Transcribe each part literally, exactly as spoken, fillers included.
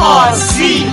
پارسی.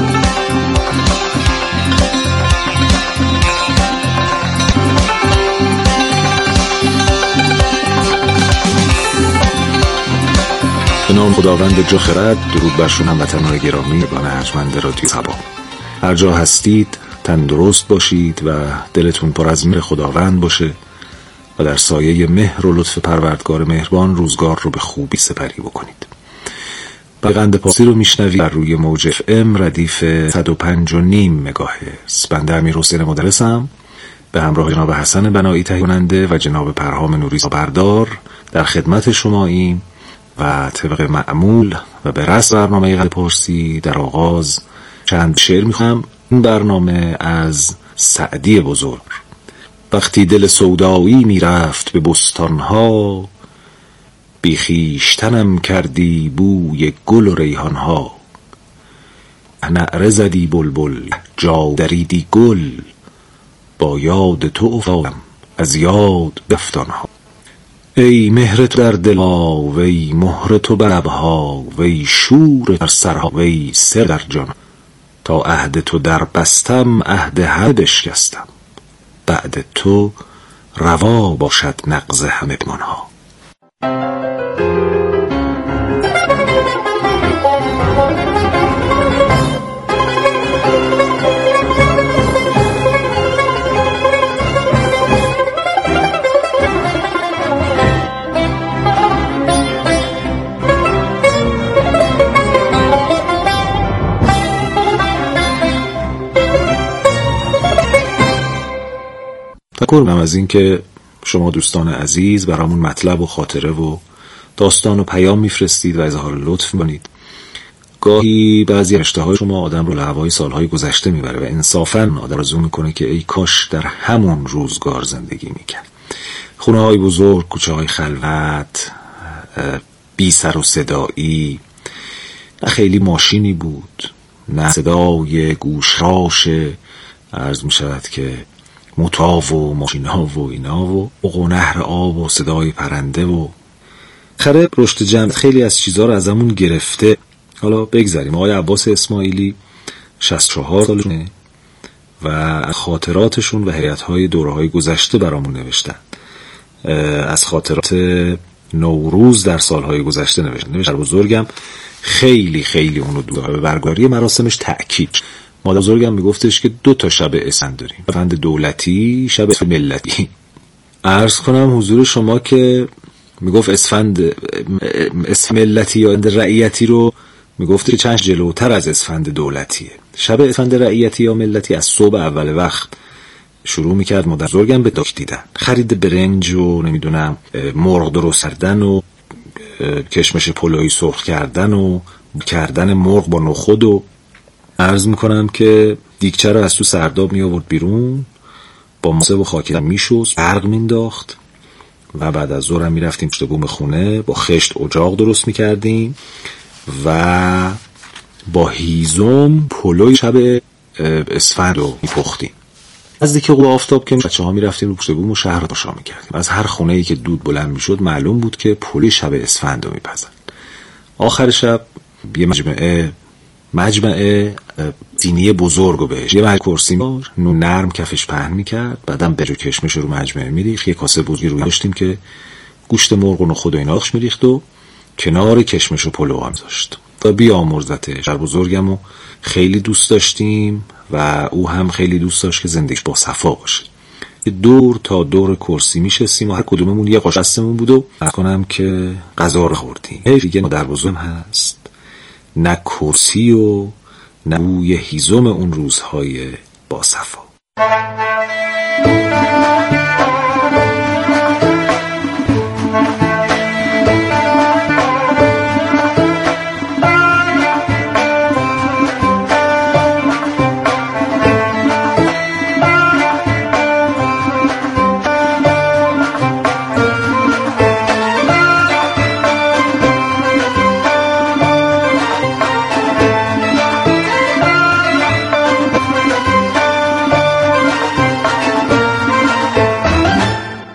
به نام خداوند جا خرد. درود بر شما هموطنان گرامی و ارجمند رادیو صبا. هر جا هستید تندرست باشید و دلتون پر از مهر خداوند باشه و در سایه مهر و لطف پروردگار مهربان روزگار رو به خوبی سپری بکنید. بقند پارسی رو میشنوید بر روی موج اف ام ردیف صد و پنج و نیم مگاهرتز. بنده امیرحسین مدرسم به همراه جناب حسن بنایی تهیه کننده و جناب پرهام نوری بردار در خدمت شماییم و طبق معمول و به رسم برنامه قند پارسی در آغاز چند شعر میخوام. این برنامه از سعدی بزرگ. وقتی دل سودایی میرفت به بستانها، بی خویشتنم کردی بوی گل و ریحانها. نعره زدی بلبل جا دریدی گل، با یاد تو افتادم از یاد بفتانها. ای مهر تو در دلها، وی مهر تو بر لبها، وی شور در سرها، وی سر در جان. تا عهد تو در بستم عهد همه بشکستم، بعد تو روا باشد نقض همه پیمانها. تشکر می‌کنم از این که شما دوستان عزیز برامون مطلب و خاطره و داستان و پیام میفرستید و اظهار لطف می‌کنید. گاهی بعضی اشتهای شما آدم رو لهوای سالهای گذشته میبره و انصافاً آدم آرزو میکنه که ای کاش در همون روزگار زندگی میکرد. خونه های بزرگ، کوچه های خلوت، بی سر و صدایی، نه خیلی ماشینی بود، نه صدای گوشراش عرض میشود که موتاو و ماشینا و اینا و بوق و نهر آب و صدای پرنده و خراب رشد جمع خیلی از چیزها رو ازمون گرفته. حالا بگذاریم. آقای عباس اسماعیلی شصت و چهار سالشونه و خاطراتشون و حیاتهای دوره‌های گذشته برامون نوشتن. از خاطرات نوروز در سالهای گذشته نوشتن. نوشتن بزرگم خیلی خیلی اونو دوست به برگزاری مراسمش تأکید. مادر بزرگم میگفتش که دو تا شب اسفند داریم، اسفند دولتی، شب ملتی. عرض کنم حضور شما که میگفت اسفند اسفند ملتی یا رعیتی رو میگفت که چند جلوتر از اسفند دولتیه. شب اسفند رعیتی یا ملتی از صبح اول وقت شروع میکرد مادر بزرگم به داک دیدن، خرید برنج و نمیدونم مرغ درست کردن و کشمش پلویی سرخ کردن و کردن مرغ با نخود و عرض میکنم که دیگچه رو از تو سرداب می آورد بیرون، با ماسه و خاکی میشست، برق مینداخت و بعد از ظهر می رفتیم پشت بوم خونه با خشت اجاق درست میکردیم و با هیزم پلوی شب اسفند رو میپختیم. از دیگه غروب آفتاب که بچه ها می رفتیم رو پشت بوم و شهر رو تماشا میکردیم. از هر خونه‌ای که دود بلند میشد معلوم بود که پلوی شب اسفند رو میپزن. آخر شب یه مجمعه مجمعه دینی بزرگ رو بهش یه مجمعه کرسی مار نون نرم کفش پهن میکرد، بعدم برو کشمش رو مجمعه میریخت، یه کاسه بزرگی روی داشتیم که گوشت مرغ و نخود و ایناش میریخت و کنار کشمش و پلو هم داشت تا بیامرزتش. در بزرگم رو خیلی دوست داشتیم و او هم خیلی دوست داشت که زندگیش با صفا باشه. دور تا دور کرسی میشستیم و هر کدوممون یه قاشق دستمون بود و کنم که غذا رو خوردیم. دیگه مادر بزرگم هست، نه کرسی و نه بوی هیزم اون روزهای با صفا.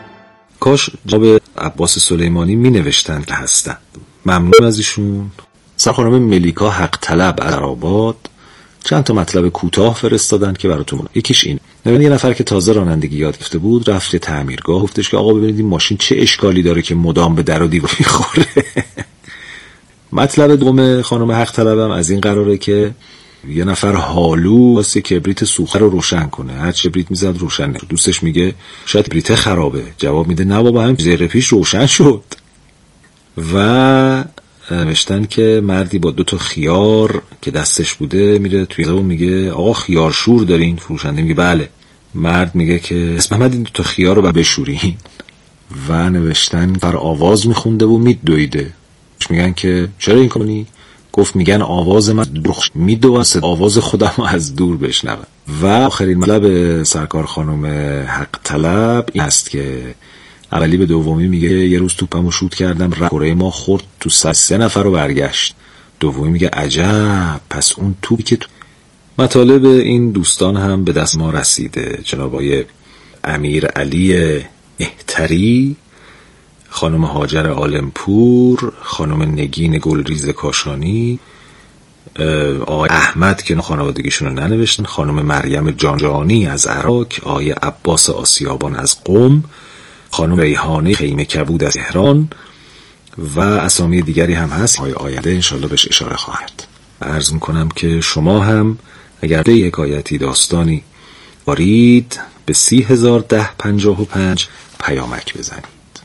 کاش جناب عباس سلیمانی می نوشتن که هستن. ممنون از ایشون. سر خانم ملیکا حق طلب از آباد چند تا مطلب کوتاه فرستادن که براتون. یکیش این: یه نفر که تازه رانندگی یاد گرفته بود رفت تعمیرگاه، گفتش که آقا ببینید این ماشین چه اشکالی داره که مدام به در و دیوار میخوره. مطلب دوم خانم حق طلبم از این قراره که یه نفر حالو واسه کبریت سوخته رو روشن کنه، هر چه کبریت میزد روشن نمیشه. دوستش میگه شاید کبریت خرابه، جواب میده نه بابا هم زیر پیش روشن شد. و نوشتن که مردی با دو تا خیار که دستش بوده میره توی و میگه آقا خیار شور دارین؟ فروشنده میگه بله. مرد میگه که اسم محمد این دو تا خیار رو بشورین. و نوشتن بر آواز میخونده و میدویده. میگن که چرا این کنی؟ گفت میگن آواز من میدو آواز خودم از دور بشنوم. و آخرین مطلب سرکار خانم حق طلب این است که اولی به دومی میگه یه روز توپمو شوت کردم کره ما خورد تو سه, سه نفر رو برگشت. دومی میگه عجب پس اون توپی که تو... مطالب این دوستان هم به دست ما رسیده. جناب آقای امیر علی احتری، خانم هاجر عالمپور، خانم نگین گلریز کاشانی، آقای احمد که خانوادگیشون رو ننوشتن، خانم مریم جانجانی از عراق، آقای عباس آسیابان از قم، خانم ریحانه خیمه کبود از تهران و اسامی دیگری هم هست های آینده انشالله بهش اشاره خواهد. عرض میکنم که شما هم اگر به حکایتی داستانی دارید به سی هزار ده پنجاه و پنج پیامک بزنید.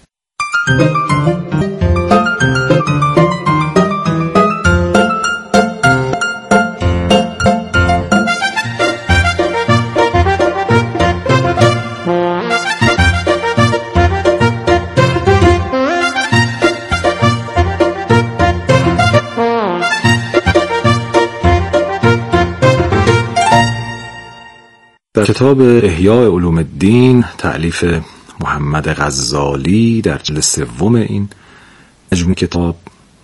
در کتاب احیاء علوم الدین تألیف محمد غزالی در جلد سوم این مجموع کتاب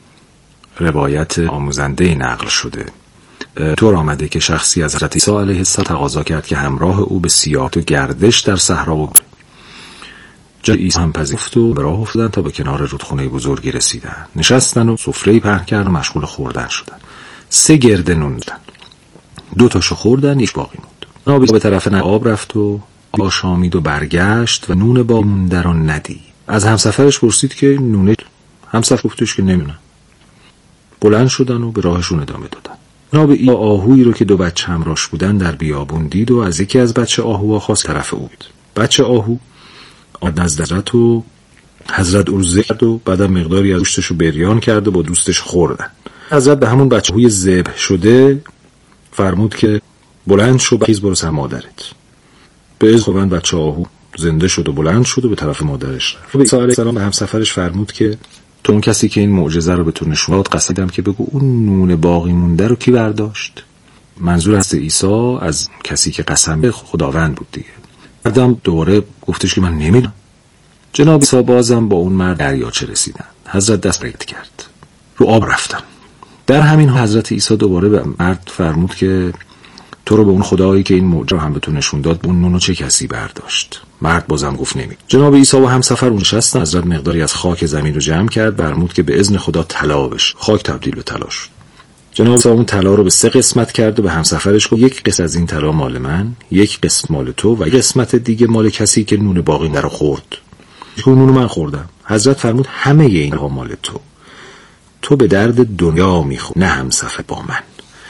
روایت آموزنده نقل شده. طور آمده که شخصی از حضرت عیسی علیه السلام تقاضا کرد که همراه او به سیاحت و گردش در صحرا ببره. جای عیسی هم پذیرفت و به راه افتادن تا به کنار رودخونه بزرگی رسیدن. نشستن و سفره‌ای پهن کرد و مشغول خوردن شدن. سه گرده نون دادن. دو تاشو خوردن، یک باقی موند. نابی به طرف آب رفت و آشامید و برگشت و نون با مونده رو ندید. از همسفرش پرسید که نونه؟ همسفر گفتش که نمیدونم. بلند شدن و به راهشون ادامه دادن. نابی آهویی رو که دو بچه همراهش بودن در بیابون دید و از یکی از بچه آهوها خواست طرف او بود. بچه آهو آمد نزد حضرت و حضرت ارزه کرد و بعدم مقداری از گوشتش رو بریان کرد و با دوستش خوردن. حضرت به همون بچه آهوی ذبح شده فرمود که بلند شو بخیز برو سر مادرت. به از خوبند بچه آهو زنده شد و بلند شد و به طرف مادرش رفت. عیسی علیه السلام به همسفرش فرمود که تو اون کسی که این معجزه رو به تو نشون داد قصدم که بگو اون نون باقی مونده رو کی برداشت؟ منظور از عیسی از کسی که قسم خداوند بود دیگه. بعدم دوباره گفتش که من نمیدونم. جناب عیسی بازم با اون مرد دریاچه رسیدن. حضرت دست برد کرد. رو آب رفتن. در همین حال حضرت عیسی دوباره به مرد فرمود که تو رو به اون خدایی که این معجزه رو هم به تو نشون داد اون نونو چه کسی برداشت؟ مرد بازم گفت نمی. جناب عیسی و همسفر اون نشستن. حضرت مقداری از خاک زمین رو جمع کرد، فرمود که به اذن خدا طلا بشه. خاک تبدیل به طلا شد. جناب عیسی اون طلا رو به سه قسمت کرد و به همسفرش گفت یک قسمت از این طلا مال من، یک قسم مال تو و یک قسمت دیگه مال کسی که نون باقی در رو خورد. اون نونو من خوردم. حضرت فرمود همه اینها مال تو. تو به درد دنیا میخوری، نه همسفر با من.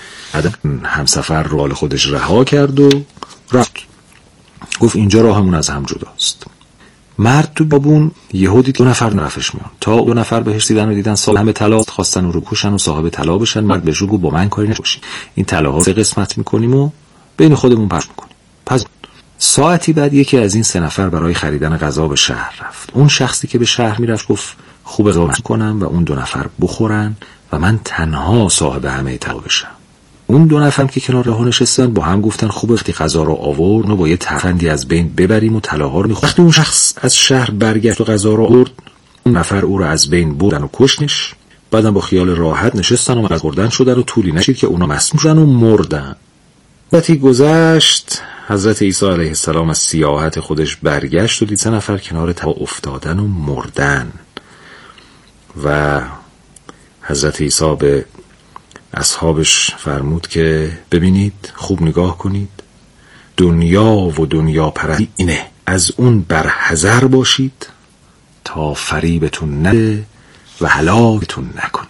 بعد همسفر رو حال خودش رها کرد و رفت. گفت اینجا راه همون از هم جداست. مرد تو بابون یهودی دو نفر نرفش میان. تا دو نفر بهش دیدن و دیدن صاحب همه طلا خواستن و رو کشن و صاحب طلا بشن. مرد بهش گفت با من کاری نباشی. این طلاها سه قسمت میکنیم و بین خودمون پخش میکنیم. پس ساعتی بعد یکی از این سه نفر برای خریدن غذا به شهر رفت. اون شخصی که به شهر میرفت گفت خوب غذا کنم و اون دو نفر بخورن و من تنها صاحب همه طلا بشم. اون دو نفر که کنار راه نشستن با هم گفتن خوب وقتی غذا رو آورد و با یه تفندی از بین ببریم و طلاها رو می‌خوریم. وقتی اون شخص از شهر برگشت و غذا رو آورد، اون نفر او رو از بین بردن و کشتنش. بعدم با خیال راحت نشستن و از خوردن شدن و طولی نشید که اونا مسموم شدن و مردن. وقتی گذشت حضرت عیسی علیه السلام از سیاحت خودش برگشت و دید سه نفر کنار طلا افتادن و مردن. و حضرت عیسی به اصحابش فرمود که ببینید، خوب نگاه کنید، دنیا و دنیا پرستی اینه، از اون برحذر باشید تا فریبتون نده و هلاکتون نکنه.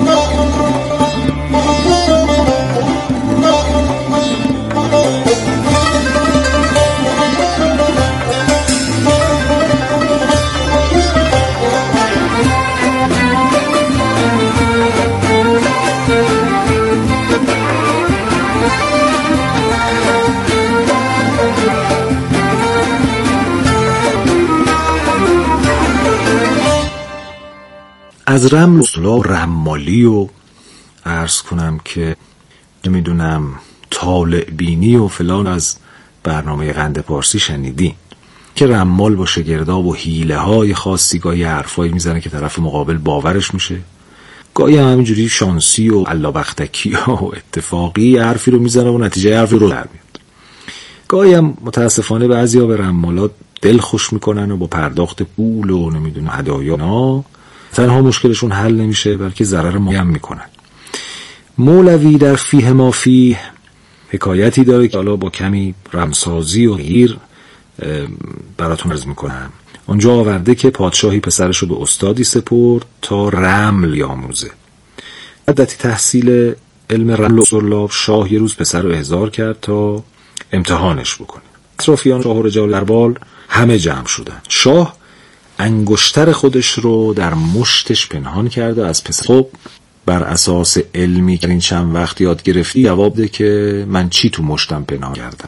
از رمل اصطلاح رمالی و عرض کنم که نمیدونم طالع بینی و فلان از برنامه قند پارسی شنیدین که رمال با شگرداب و حیله های خاصی گاهی حرفایی میزنه که طرف مقابل باورش میشه، گاهی هم همینجوری شانسی و علابختکی و اتفاقی حرفی رو میزنه و نتیجه حرفی رو در میاد. گاهی هم متاسفانه بعضیا به رمالات دل خوش میکنن و با پرداخت پول و نمیدونم هدایا نا تنها مشکلشون حل نمیشه بلکه ضرر مهم میکنن. مولوی در فیه ما فیه حکایتی داره که حالا با کمی رمسازی و غیر براتون عرض میکنم. اونجا آورده که پادشاهی پسرشو به استادی سپرد تا رمل یاموزه. مدتی تحصیل علم رمل و سرلاب شاه یه روز پسر رو احضار کرد تا امتحانش بکنه. اطرافیان شاه و رجال دربار همه جمع شدن. شاه انگشتر خودش رو در مشتش پنهان کرد و از پسر خب بر اساس علمی که این چند وقت یاد گرفتی جواب ده که من چی تو مشتم پنهان کردم.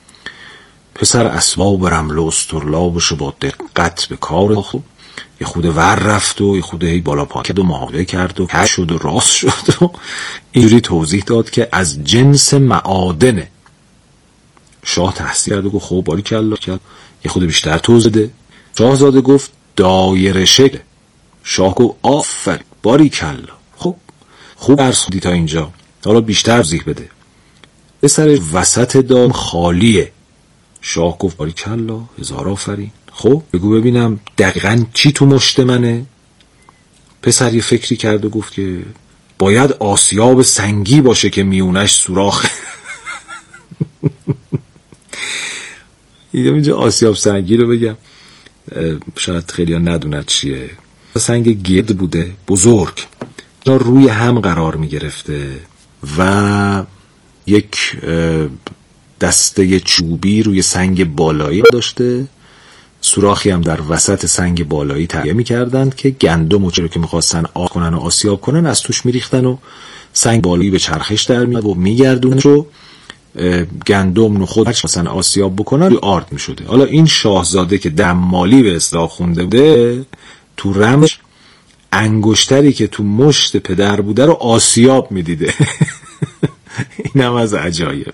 پسر اسباب رمل و استرلابشو با دقت به کار خوب یه خود ور رفت و یه خود هی بالا پا کرد و محاوله کرد و کش شد و راست شد و اینجوری توضیح داد که از جنس معادنه. شاه تحسین کرد و گفت خب باریکلا کرد، یه خود بیشتر توضیح ده. شاهزاده گفت دایره شکل. شاه گفت آفرین باریکلا، خب خوب عرض کردی تا اینجا، حالا بیشتر توضیح بده. پسر وسط دام خالیه. شاه گفت باریکلا هزار آفرین، خب بگو ببینم دقیقاً چی تو مشت منه؟ پسر یه فکری کرد و گفت که باید آسیاب سنگی باشه که میونش سوراخ. اینجا آسیاب سنگی رو بگم شاید خیلی ها ندونن چیه. سنگ گرد بوده بزرگ، روی هم قرار می گرفته و یک دسته چوبی روی سنگ بالایی داشته، سوراخی هم در وسط سنگ بالایی تهیه می کردند که گندم و چرا که می خواستن آب کنن و آسیاب کنن از توش می ریختن و سنگ بالایی به چرخش در می و می گردون رو گندم رو خود خواستن آسیاب بکنن روی آرد می شده. حالا این شاهزاده که دمالی به اصطلاح خونده بوده تو رمش انگشتری که تو مشت پدر بوده رو آسیاب می دیده. این هم از عجایب.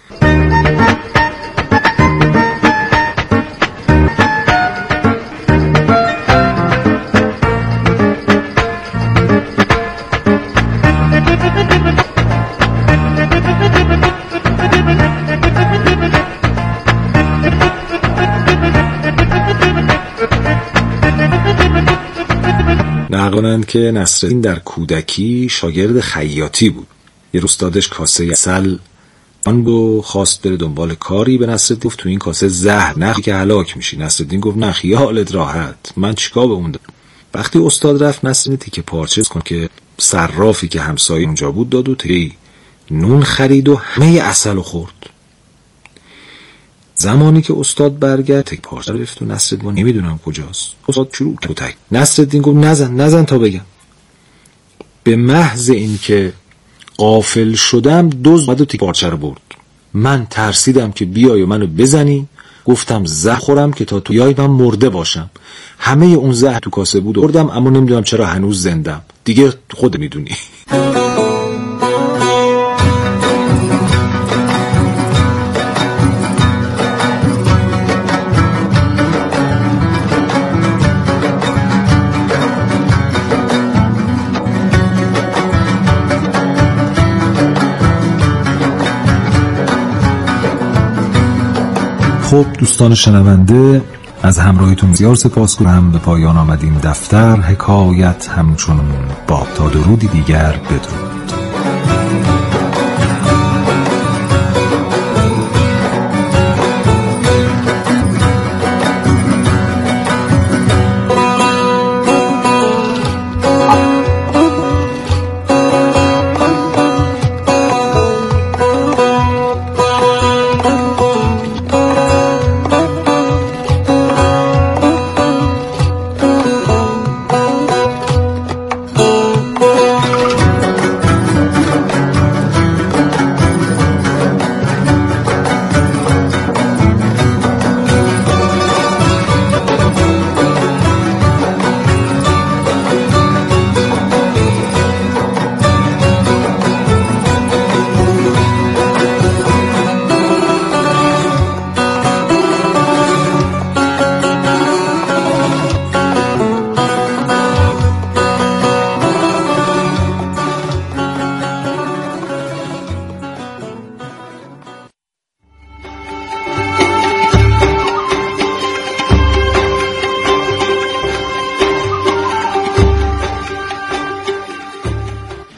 نقلند که نصرالدین در کودکی شاگرد خیاطی بود. یه روز دادش کاسه عسل آن رو خواست بره دنبال کاری. به نصرالدین گفت تو این کاسه زهر نخوری که هلاک میشی. نصرالدین گفت نه خیالت راحت، من چیکار به اون دارم. وقتی استاد رفت نصرالدین تیکه پارچه کن که صرافی که همسایه اونجا بود داد و تکی نون خرید و همه عسل رو خورد. زمانی که استاد برگشت تک پارچه گرفت و نصرالدین نمیدونم کجاست. استاد شروع کرد. نصرالدین گفت نزن نزن تا بگم. به محض این که غافل شدم دزد اومد و تک پارچه رو برد. من ترسیدم که بیای و منو بزنی، گفتم زهر خورم که تا تو بیای من مرده باشم. همه اون زهر تو کاسه بود و خوردم، اما نمیدونم چرا هنوز زندم. دیگه خود میدونی. خب دوستان شنونده، از همراهیتون بسیار سپاسگزارم. به پایان آمدیم دفتر حکایت همچون باب. تا درودی دیگر بدرود.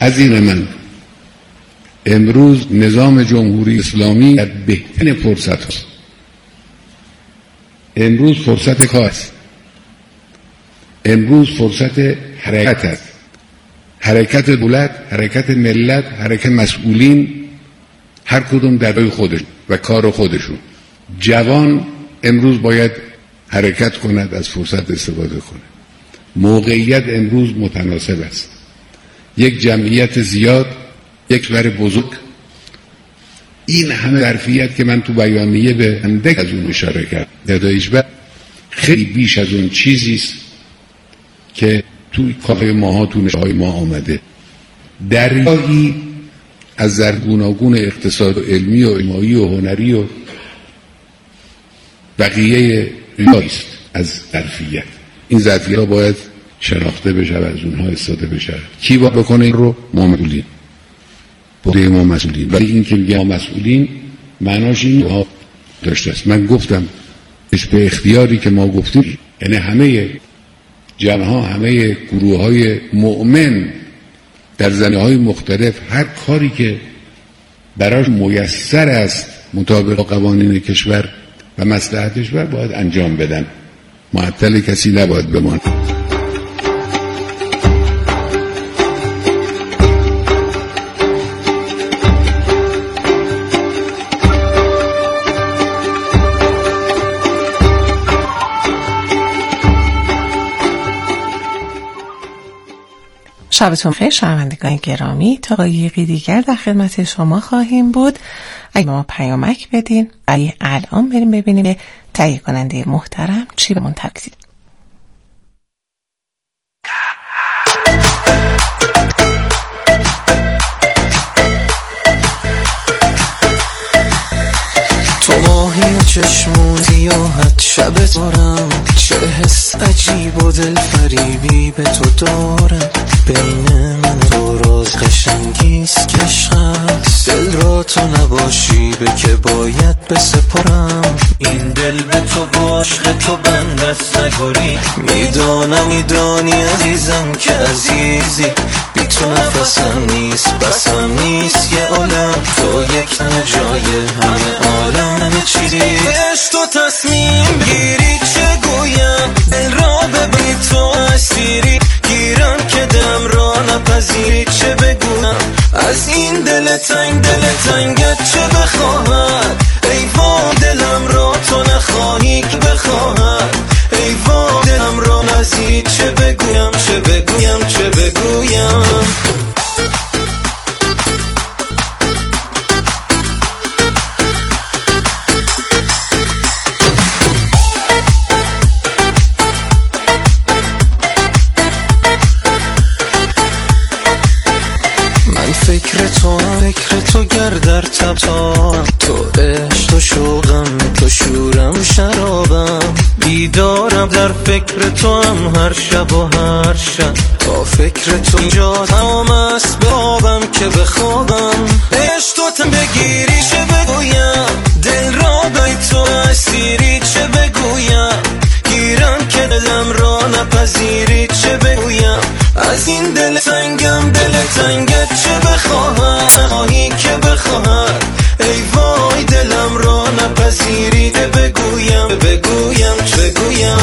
عزیز من، امروز نظام جمهوری اسلامی در بهترین فرصت هست. امروز فرصت کار است. امروز فرصت حرکت است. حرکت دولت، حرکت ملت، حرکت مسئولین، هر کدوم در جای خودشون و کار خودشون. جوان امروز باید حرکت کند، از فرصت استفاده کنه. موقعیت امروز متناسب است. یک جمعیت زیاد، یک بر بزرگ، این همه ظرفیت که من تو بیانیه به اندک از اون اشاره کرد، دادایش بر خیلی بیش از اون چیزی است که توی کارهای ماها، تو نشهای ما آمده. دریایی از گوناگون اقتصاد و علمی و علمی و هنری و بقیه ریاست از ظرفیت. این ظرفیت ها باید شناخته بشه و از اونها استفاده بشه. کی باید بکنه این رو؟ ما مسئولین. بوده ما مسئولین. ولی این که میگه ما مسئولین معناش این ها داشته است. من گفتم اش به اختیاری که ما گفتیم، یعنی همه جمع ها، همه گروه های مؤمن در زمینه های مختلف، هر کاری که براش میسر است مطابق قوانین کشور و مصلحت کشور باید انجام بدن. معطل کسی نباید بماند. شبتون خیر شنوندگان گرامی، تا دقایقی دیگر در خدمت شما خواهیم بود. اگه ما پیامک بدین، ولی الان بریم ببینیم تهیه کننده محترم چی به منتظر است. تو ماهی چشمون زیاحت شب دارم، چه حس عجیب و دل فریبی به تو دارم. بین من و راز قشنگیست که عشق هست، دل را تو نباشی به که باید بسپارم. این دل به تو عاشق تو بندست نگاری، میدانم میدانی عزیزم که عزیزی، بی تو نفسم نیست بسم نیست یه عالم، تو یک نجای همه عالم همه چیزی. عشق تو تصمیم بگیری چه گویم، دل را ببینی تو اسیری، گیرم که دم را نپذیری چه بگویم. از این دل تنگ دل تنگت چه بخواهد، ای وای دلم را تو نخواهی که بخواهد، ای وای دلم را نزی چه بگویم چه بگویم چه بگویم. فکر تو فکر تو گردر تب تا تو عشق تو شوقم تو شورم شرابم، بیدارم در فکر تو هم هر شب و هر شب، تا فکر تو اینجا تمام است به آبم که بخوابم. عشق تو تم بگیری چه بگویم، دل را بی تو اسیری چه بگویم، گیرم که دلم را نپذیری چه بگویم. از این دل تنگم دل تنگت چه بخواهد، نخواهی که بخواهد، ای وای دلم را نپذیری چه بگویم بگویم چه بگویم.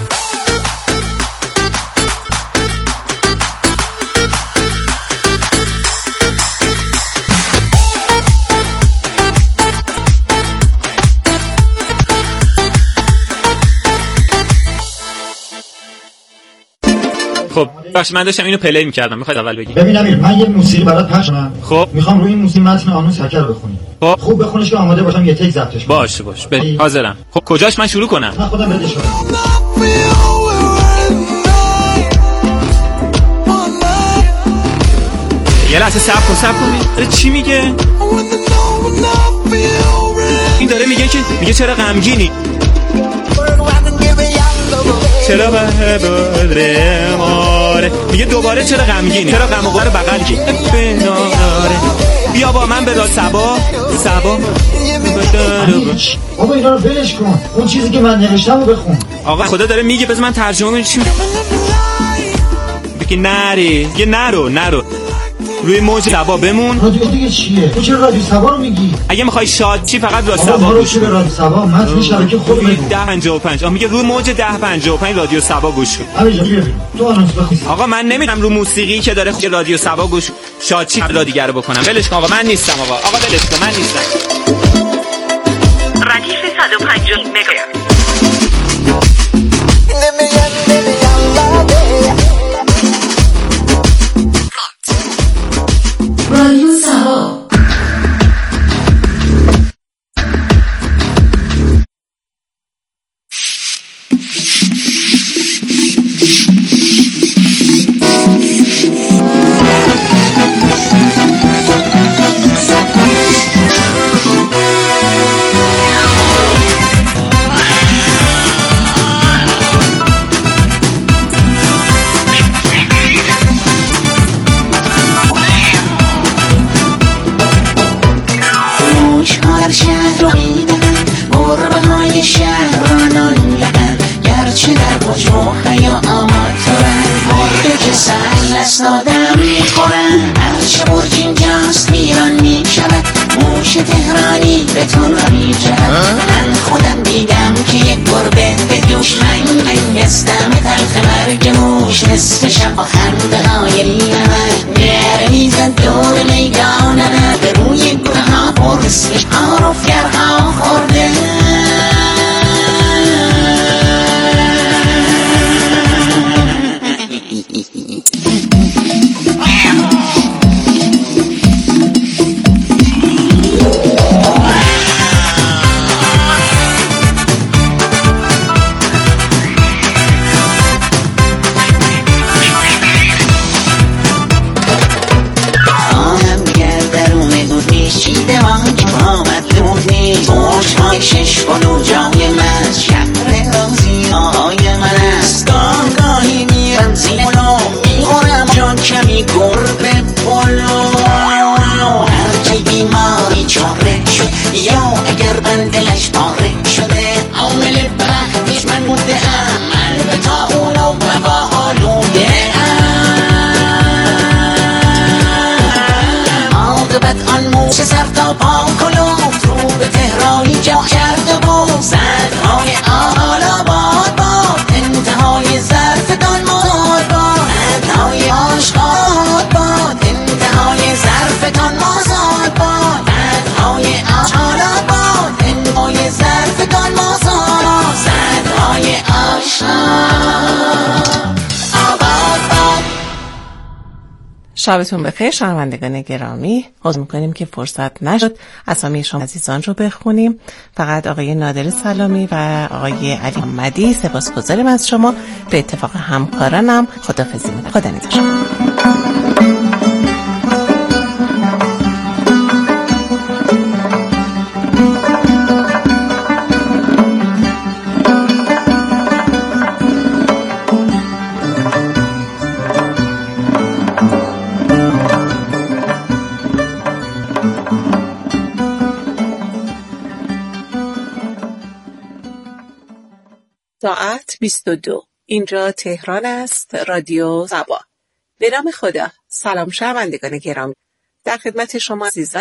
خب باشه، من داشتم اینو پلی می‌کردم، می‌خواد اول بگی؟ ببین امیر، من یه موسیقی برات پخش کنم. خب می‌خوام روی این موسیقی متن آنوس هکر بخونی. خب خوب بخونش که آماده باشم یه تک ضبطش کنم. باشه باشه بریم، حاضرم. خب کجاش من شروع کنم؟ من خودم بدش کنم. یه لحظه صبر کن صبر کن. داره چی میگه؟ این داره میگه که میگه چرا غمگینی؟ چرا به بدر ماره، میگه دوباره چرا غمگینی، چرا غم و غم بغل کی بناره، بیا با من بدار صبا صبا. بابا اینا رو بلش کن، اون چیزی که من نوشتم رو بخون. آقا خدا داره میگه بذار من ترجمه کنم. چی بگی؟ نری یه نرو نرو روی موج سبا بمون. رادیو دیگه چیه؟ تو چرا رادیو سبا رو میگی؟ اگه میخوای شاد چی فقط رادیو سبا سبا گوش کن. رادیو سبا متن شبکه خود بگو. ده پنجاه و پنج. آ میگه روی موج ده پنجاه و پنج رادیو سبا گوش کن. همینجا ببین. تو آنونس بخون. آقا من نمیرم رو موسیقی که داره رادیو سبا گوش شاد چی بلا دیگه رو بکنم. ولش کن آقا من نیستم آقا. آقا ولش کن من نیستم. ردیف صد و پنجاه مگاهرتز. رادیو سبا. شهر رو میدن گربه های شهر را نانیدن گرچه در بجو حیا آماتورن مرده که سر دستادم میخورن هرچه برج اینجاست ویران میشود موش تهرانی بتون را میجهد من خودم دیدم که یک گربه به دوش من انگستم تلخ مرگ موش نصف شب با خنده های میرود نره میزد دور میدانه به روی گونه ها پرسش آروفگرها خورده شش کنو جای من شهر رازی آهای من است گاه گاهی میرم زیلو میخورم جان کمی گربه پلو هرچی بیماری چاره شد یا اگر بندلش پاره شده عامل بختیش من بوده ام البتا اونو ببا آلوده ام عاقبت آن موش سر تا پا کلوف رو به تهرانی جا کرده بود زدهای آلا باد باد انتهای ظرفتان مزاد باد زدهای آشقاد باد انتهای ظرفتان مزاد باد زدهای آلا باد انتهای ظرفتان مزاد زدهای آشقاد آباد باد. شبتون بخیر شنوندگان گرامی. عذر میکنیم که فرصت نشد اسامی شما عزیزان رو بخونیم. فقط آقای نادر سلامی و آقای علی محمدی سپاسگزاریم از شما. به اتفاق همکارانم خداحافظی می‌کنم. خدا نگهدار. ساعت بیست و دو. اینجا تهران است. رادیو سبا. به نام خدا. سلام شنوندگان گرامی. در خدمت شما عزیزان